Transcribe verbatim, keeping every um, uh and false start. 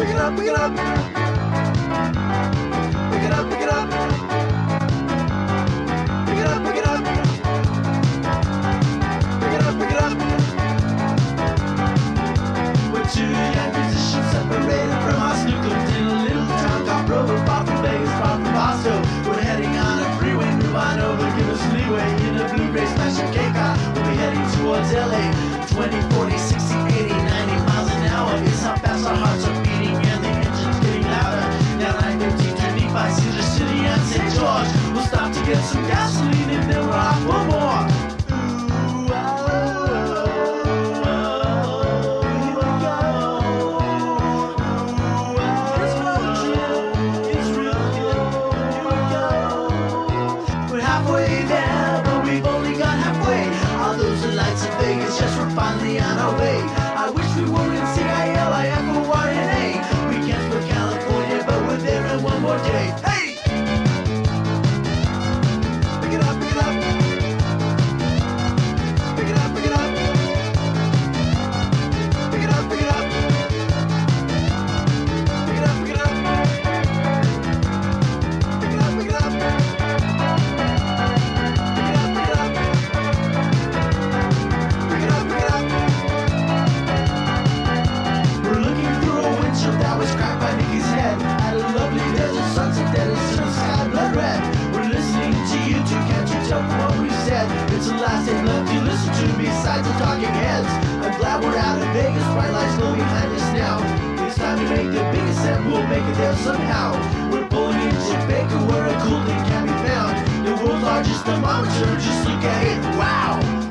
Pick it up, pick it up. Pick it up, pick it up. Pick it up, pick it up. Pick it up, pick it up. We're two young musicians separated from our snookums in a little town called Provo, far from Vegas, far from Boston. We're heading on a freeway, move on over, give us leeway in a blue-gray smasher K car. We'll be heading towards L A. twenty, forty, sixty, eighty, ninety miles an hour is how fast our hearts are beating and the engine's getting louder. Now nine fifteen twenty-five, Cedar City and Saint George. We'll stop to get some gasoline and then we're off for more. Ooh, oh, oh, oh, here we go. Ooh, oh, it's road trip, it's real good, here we go. We're halfway there, but we've only got halfway. All those lights in Vegas, yes, we're finally on our way. I wish we were in C I L, I F O R N A. We can't spell California, but we're there in one more day. Hey! Pick it up, pick it up. Pick it up, pick it up. Pick it up, pick it up. Pick it up, pick it up. Pick it up, pick it up. Pick it up, pick it up. Pick it up, pick it up. We're looking through a windshield that was cracked by Mickey's head. At a lovely desert sunset that is in the sky blood red. We're listening to you two, can't you tell from what we said? It's the last thing left to listen to besides the talking heads. I'm glad we're out of Vegas, bright lights go behind us now. It's time to make the biggest step, we'll make it there somehow. We're pulling into Baker where a cool thing can be found. The world's largest thermometer, just look at it, wow!